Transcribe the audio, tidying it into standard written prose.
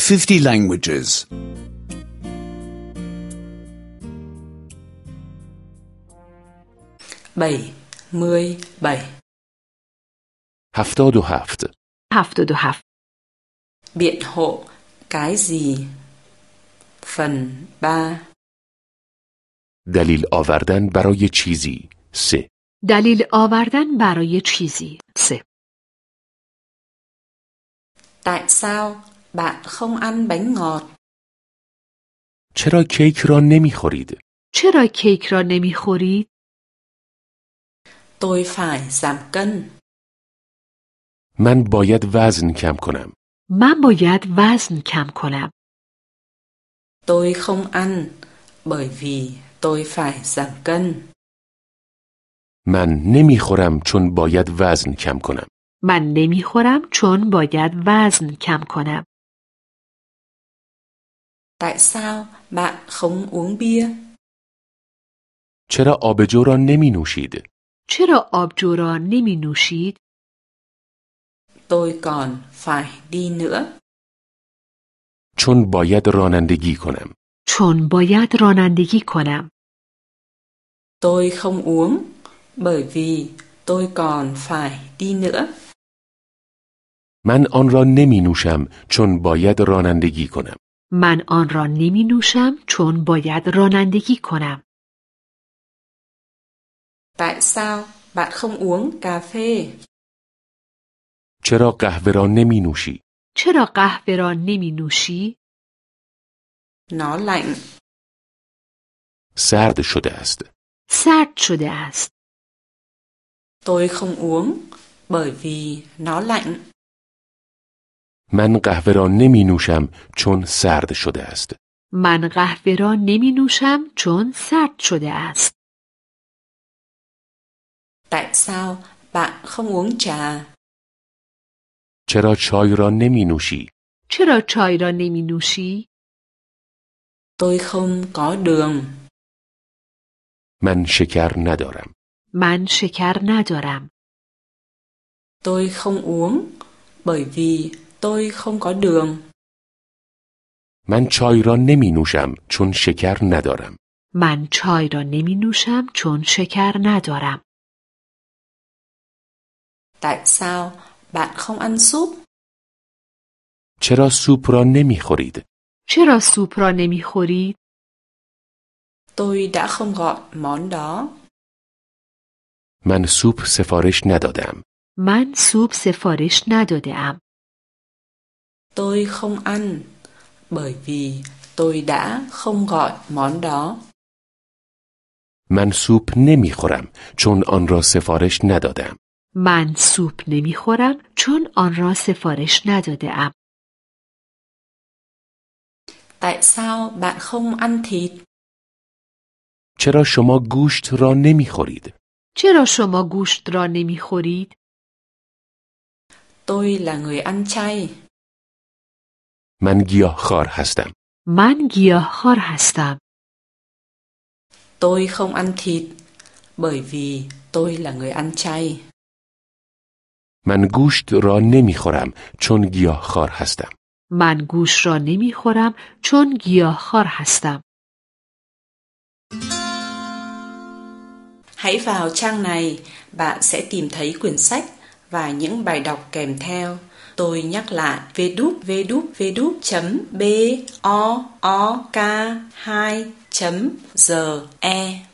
50 languages. 77 77 77 Biện hộ cái gì? Phần 3 دلیل آوردن برای چیزی 3 دلیل آوردن برای چیزی 3 Tại sao bạn không ăn bánh ngọt? چرا کیک را نمیخورید؟ چرا کیک را نمیخورید؟ Tôi phải giảm cân. من باید وزن کم کنم. من باید وزن کم کنم. Tôi không ăn bởi vì tôi phải giảm cân. من نمیخورم چون باید وزن کم کنم. من نمیخورم چون باید وزن کم کنم. Tại sao bạn không uống bia? چرا آبجو را نمی نوشید؟ چرا آبجو را نمی نوشید؟ Tôi còn phải đi nữa. چون باید رانندگی کنم. چون باید رانندگی کنم. Tôi không uống bởi vì tôi còn phải đi nữa. من آن را نمی نوشم چون باید رانندگی کنم. من آن را نمی نوشم چون باید رانندگی کنم. Tại sao bạn không uống cà phê? چرا قهوه را نمی نوشی؟ چرا قهوه را نمی نوشی؟ Nó lạnh. سرد شده است. سرد شده است. Tôi không uống bởi vì nó lạnh. من قهوه را نمی نوشم چون سرد شده است. من قهوه را نمی نوشم چون سرد شده است. Tại sao bạn không uống trà? چرا چای را نمی نوشی؟ چرا چای را نمی نوشی؟ Tôi không có đường. من شکر ندارم. من شکر ندارم. Tôi không uống bởi vì tôi không có đường. من چای را نمی نوشم چون شکر ندارم. من چای را نمی نوشم چون شکر ندارم. Tại sao bạn không ăn súp? چرا سوپ را نمی خورید؟ چرا سوپ را نمی خورید؟ Tôi đã không gọi món đó. من سوپ سفارش ندادم. من سوپ سفارش نداده ام. Tôi không ăn bởi vì tôi đã không gọi món đó. من سوپ نمی خورم چون آن را سفارش ندادم. من سوپ نمی خورم چون آن را سفارش نداده ام. Tại sao bạn không ăn thịt? چرا شما گوشت را نمی خورید؟ چرا شما گوشت را نمی خورید؟ Tôi là người ăn chay. من گیاهخوار هستم. من گیاهخوار هستم. Tôi không ăn thịt bởi vì tôi là người ăn chay. من گوشت را نمی خورم چون گیاهخوار هستم. من گوشت را نمی خورم چون گیاهخوار هستم. Hãy vào trang này, bạn sẽ tìm thấy quyển sách và những bài đọc kèm theo. Tôi nhắc lại www.book2.ge